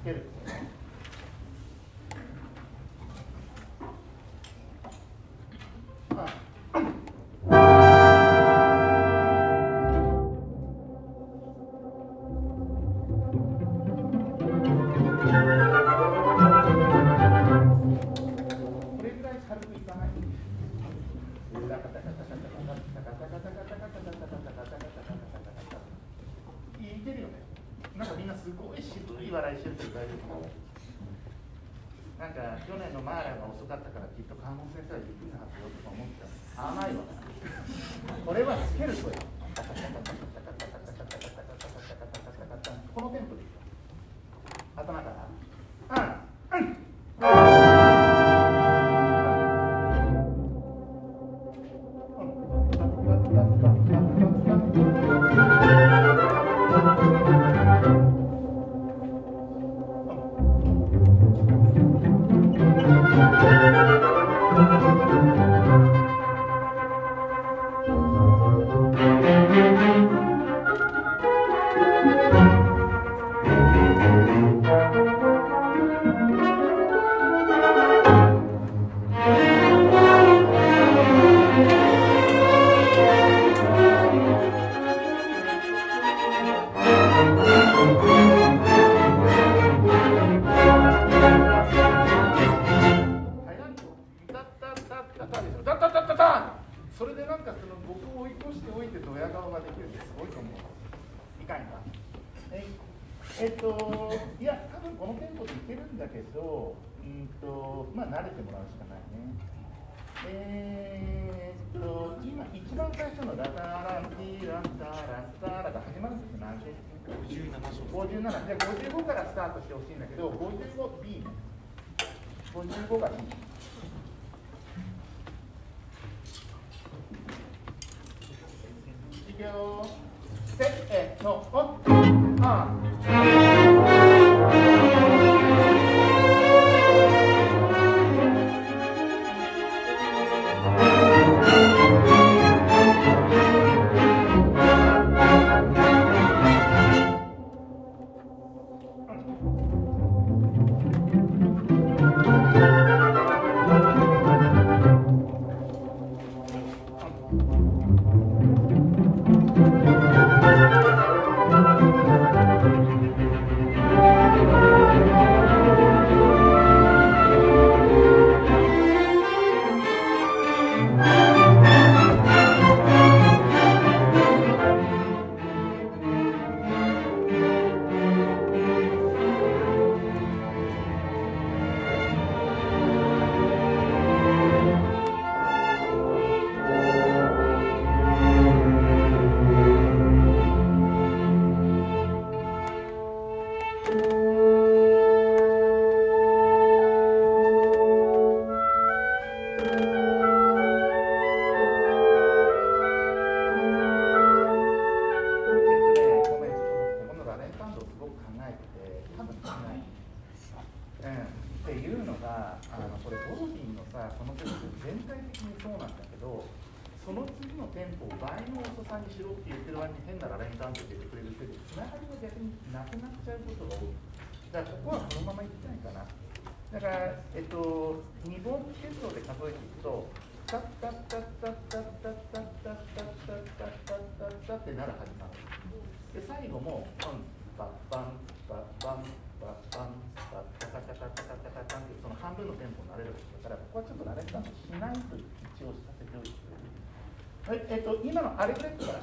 けるんですよね。なんか去年のマーラーが遅かったからきっと川本先生はゆっくりなはずよとか思ってた。甘いわ。これはつける声。このテンポでいい。頭から。それでなんかその僕を追い越しておいてドヤ顔ができるってすごいと思う。いかんか。いや多分このテンポでいけるんだけど、まあ慣れてもらうしかないね。今一番最初のラタランティランタランタラが始まるんですよ。何小節？57。じゃあ55からスタートしてほしいんだけど、55 B ね。55が B。いくよ。せーの、おっ、っていうのがこれゴロディンのさこの曲全体的にそうなんだけど、その次のテンポを倍の遅さにしろって言ってる割に変なラレンタンド入れてくれる人でつながりが逆になくなっちゃうことが多い。だからここはこのままいきたいかな。だから2本節奏で数えていくとタッタッタッタッタッタッタッタッタッタッタッタッタッタッってなるはずなの。で最後もパンパッパンパッパンパッパンパッタカタカタカタカタンってその半分のテンポになれるわけだから、ここはちょっとラレンタンドしないと一応させておいてくれる。はい、今のアレグレットから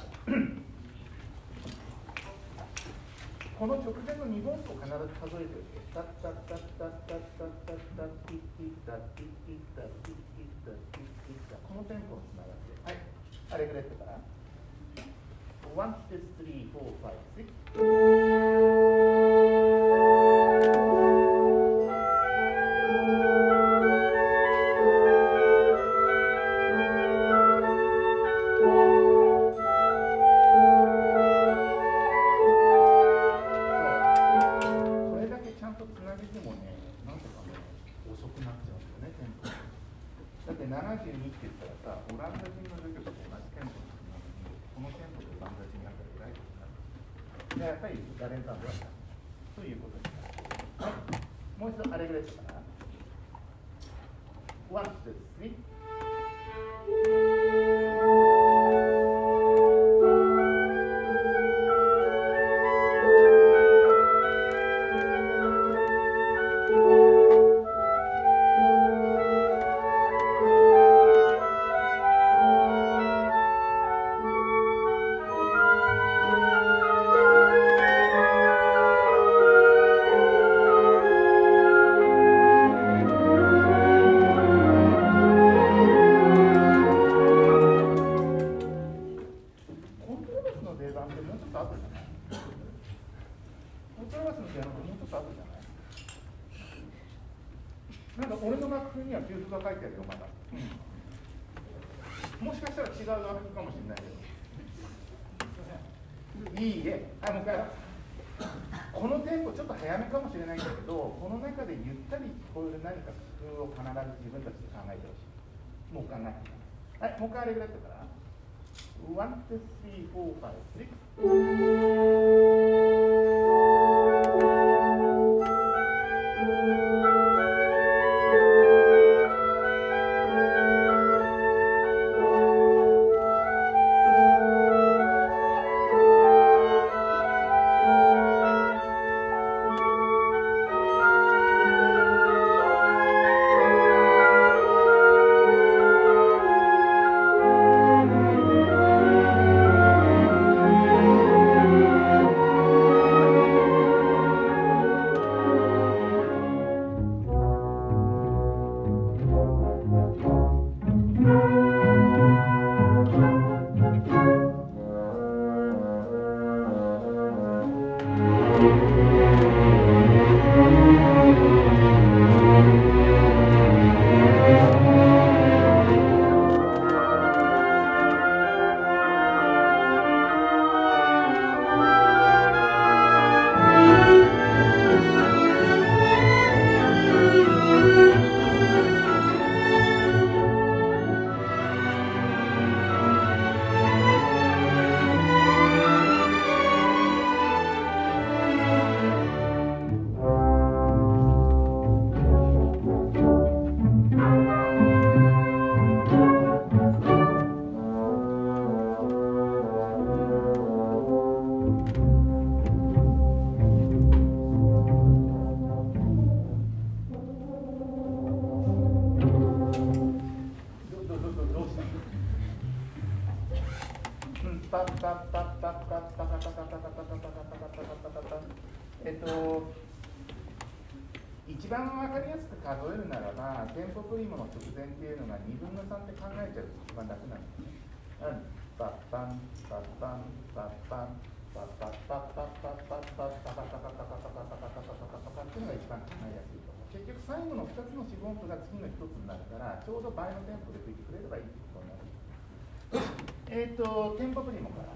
この直前の2本と必ず数えておいて、タッタッタッタッタッタッタッタッティッティッタッティッティッタッティッティッタッティッティッタ、このテンポにつながって、はい、アレグレットから1、2、3、4、5、6。72って言ったらさ、オランダ人の女曲と同じテンポなのに、このテンポでオランダ人やったら偉いことになる。で、やっぱりラレンタンドはということになる。はい。 もう一度アレグレットかな。ワン、ツー、スリー。なんか俺の楽譜には休符が書いてあるよ、まだ。もしかしたら違う楽譜かもしれないけど。いいえ、もう一回。このテンポちょっと早めかもしれないんだけど、この中でゆったり聞こえる何か工夫を必ず自分たちで考えてほしい。もう考えてください。はい、もう一回あれぐらいだったから。1、2、3、4、5、6。一番分かりやすく数えるならば、テンポプリモの直前っていうのが2分の3って考えちゃうと一番楽なんですね。パッパンパッパンパッパンパッパッパッパッパッパッパッパッパッパッパッパッパッパッパッパッパッっていうのが一番考えやすいと思う。結局最後の2つの四分音符が次の1つになるから、ちょうど倍のテンポで吹いてくれればいいってことになる。テンポプリモから。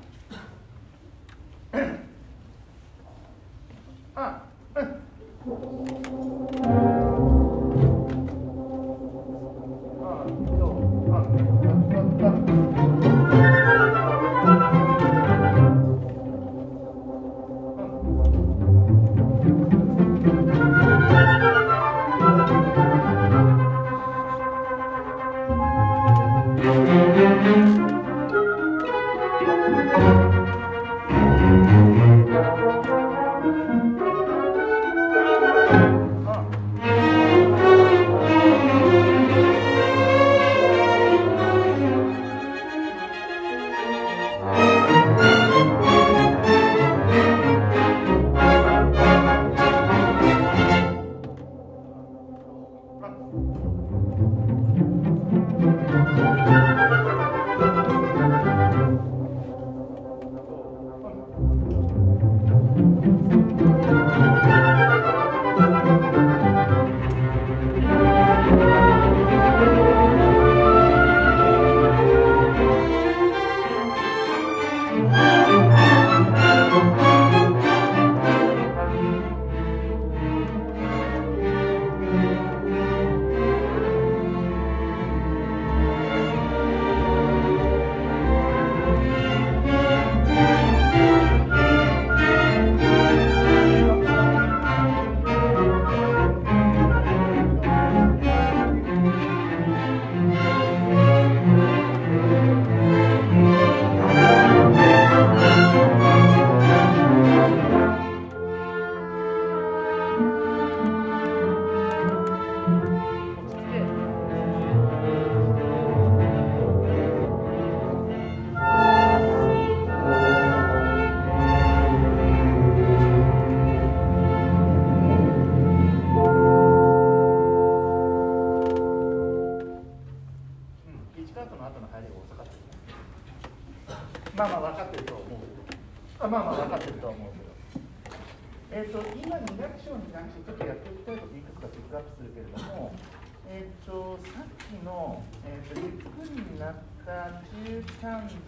ちょっとやっていきたいこといくつかピックアップするけれども、さっきの、ゆっくりになった中間部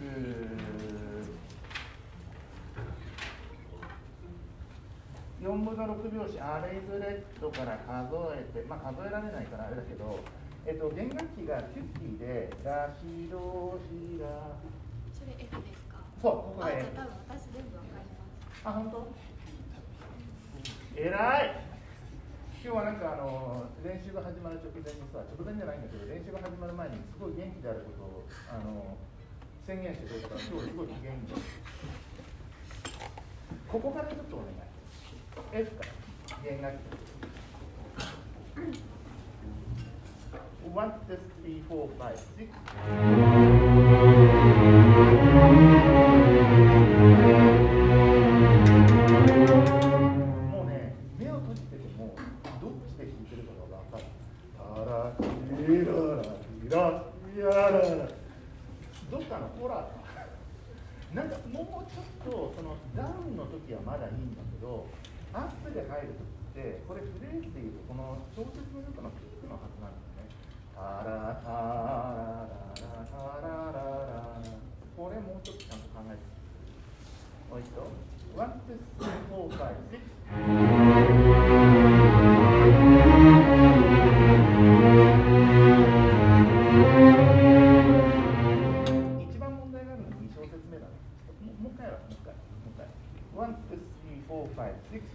4分の6拍子アレイズレッドから数えて、まあ数えられないからあれだけど、弦楽器がキュッティでラシドシラ。 それ F ですか？ そう、ここが F。 じゃあ多分私全部わかります。 あ、本当？偉い。今日はなんか練習が始まる直前にさ、直前じゃないんだけど、練習が始まる前にすごい元気であることを宣言してくれたから、今日すごい機嫌いいんだよ。ここからちょっとお願い。F から弦楽器。1, 2, 3, 4, 5, 6。もうね、目を閉じててもどっちで弾いてるかが分かる。タラティララティラティラララ。どっかのホラーか。なんかもうちょっとそのダウンの時はまだいいんだけど、アップで入る時ってこれフレーズでいうとこの小節の中のピックのはずなんですね。タラタラララタラララ。これもうちょっとちゃんと考えてもう一度。1, 2, 3, 4, 5, 6。一番問題があるのは2小節目だね。もう一回は、もう一回。1, 2, 3, 4, 5,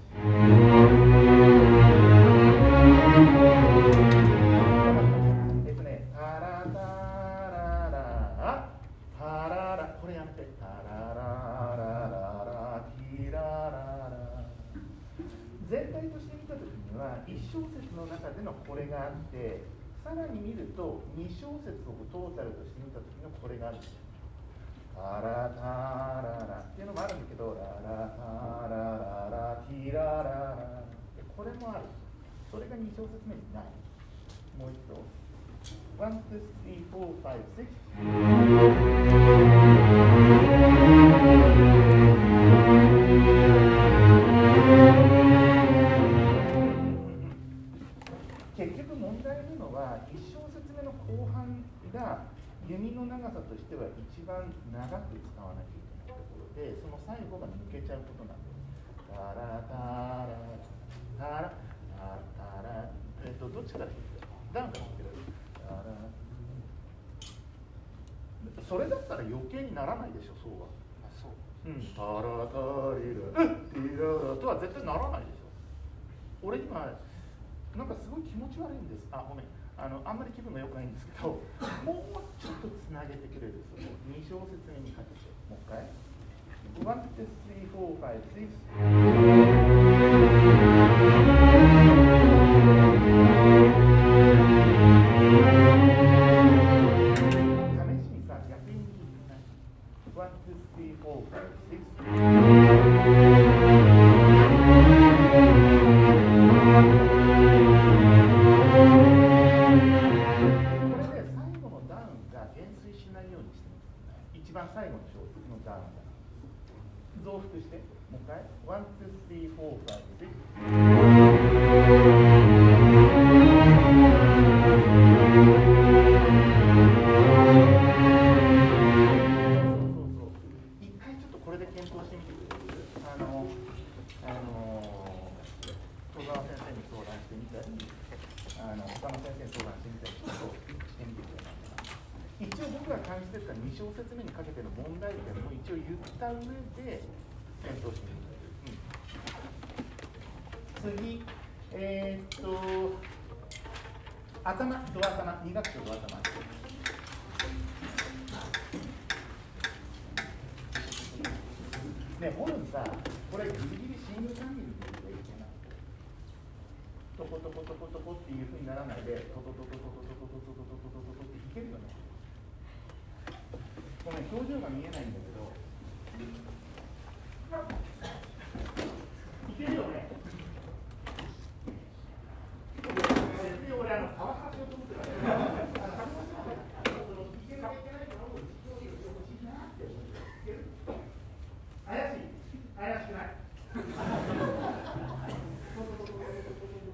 6。タラタララタララ、これやめて。タラララララティラララ。全体として見たときには1小節の中でのこれがあって、さらに見ると2小節をトータルとして見たときのこれがあるんですよ。タラタララっていうのもあるんだけど、ララタラララティラララ、これもある。それが2小節目にない。もう一度。1, 2, 3, 4, 5, 6。結局問題なのは1小節目の後半が弓の長さとしては一番長く使わなきゃいけないところで、その最後が抜けちゃうことなんです。タラタラタラタラ、どっちから弾いてる？ダウンから弾いてる？それだったら余計にならないでしょ、そうは。そう。うん。タラタリラティララとは絶対ならないでしょ。俺今なんかすごい気持ち悪いんです。あ、ごめん。あんまり気分が良くないんですけど、もうちょっとつなげてくれる。その2小節目にかけて、もう一回。1, 2, 3, 4, 5, 6。試しにさ、逆に1, 2, 3, 4, 5, 6。一番最後の小節のダウンだ。増幅して、もう一回。1, 2, 3, 4, 5, そう。一回ちょっとこれで検討してみてくれる？戸川先生に相談してみたり、他の先生に相談してみたり、ちょっとしてみてくれないかな。一応僕が感じてるから2小節目にかけての問題点も一応言った上で検討してみる。次、頭、ドア頭、2学期ドア頭。ね、ホルンさ、これギリギリシングルタイミングでいけない。トコトコトコトコっていうふうにならないで、トトトトトトトトトトトトトトっていけるよね。ごめん、表情が見えないんだけど、いけるよね。俺、パワハラしようと思ってたから、いけないと思う。怪しい。怪しくない。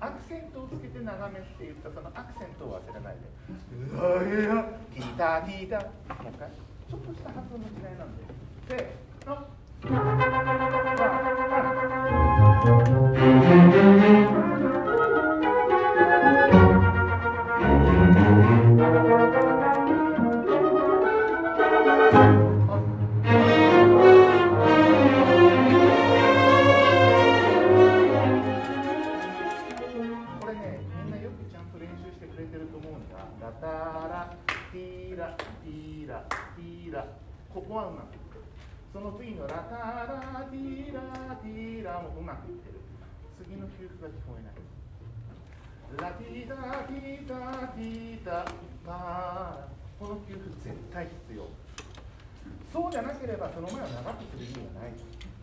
アクセントをつけて眺めって言ったそのアクセントを忘れないで。うわいや、ティータティータ。もう一回。ちょっとした発音の違いなんで。せーの。これね、みんなよくちゃんと練習してくれてると思うんだ。ラタラ、ティーラ、ティーラ、ティーラ。ここはうまくいってる。その次のラタラ、ティーラ、ティーラもうまくいってる。次の休符が聞こえない。ラティータ、ティータ、ティータ、マー。この休符絶対必要。そうじゃなければその前を長くする意味がない。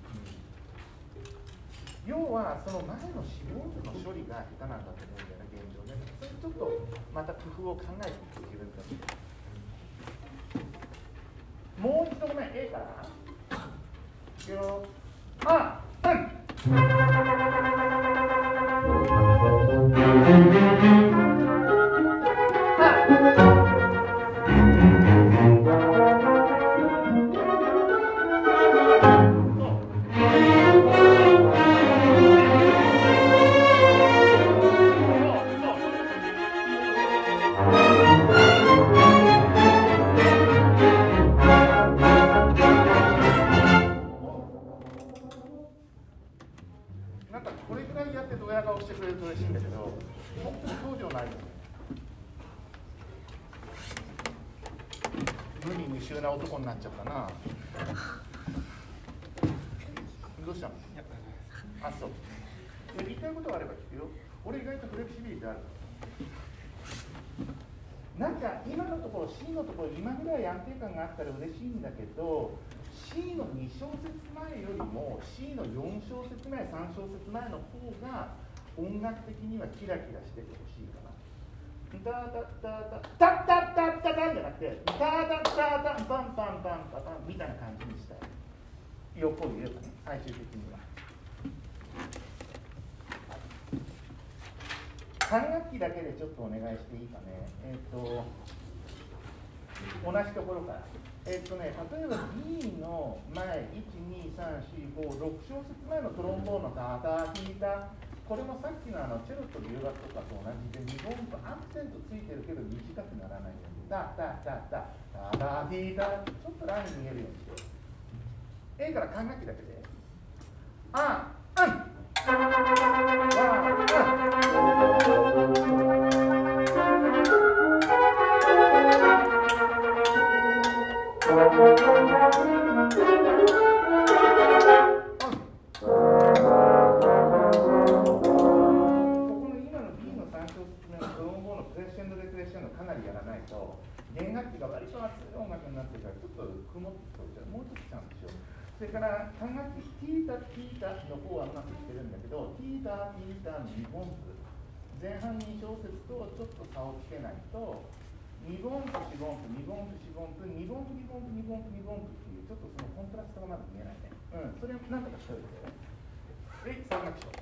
要はその前の子音符の処理が下手なんだと思うんだよね、現状ね。それちょっとまた工夫を考えてみて自分たちで。もう一度ごめん、A から。いくよ。あ、うん。なんかこれぐらいやってドヤ顔してくれると嬉しいんだけど、本当に表情ないよね。無味無臭な男になっちゃったな。どうしたの？あ、そう。言いたいことがあれば聞くよ。俺意外とフレキシビリティある。なんか今のところ C のところ今ぐらい安定感があったら嬉しいんだけど、 C の2小節前よりも C の4小節前3小節前の方が音楽的にはキラキラしててほしいかな。タタタタタタタタタンじゃなくてタタタタンパンパンパンパパンみたいな感じにしたい。横を言えばね、最終的には。管楽器だけでちょっとお願いしていいかね。同じところから。例えば B の前、1、2、3、4、5、6小節前のトロンボーンのタタティータ、これもさっきのチェロと留学とかと同じで、2本とアクセントついてるけど短くならないように。タタタタタタティータ、ちょっとライン見えるようにして。A から管楽器だけで。あ、うん。かなりやらないと弦楽器が割と熱い音楽になってからちょっと曇ってきそうじゃん。もうちょっとちゃんとしよう。それから管楽器ティータティータの方はうまくいってるんだけど、ティータティータの2音符前半2小節とちょっと差をつけないと2音符4音符2音符4音符2音符2音符2音符2音符っていうちょっとそのコントラストがまだ見えないね。それなんとかしといて。で、3楽章。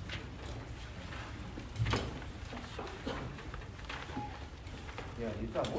いや実はも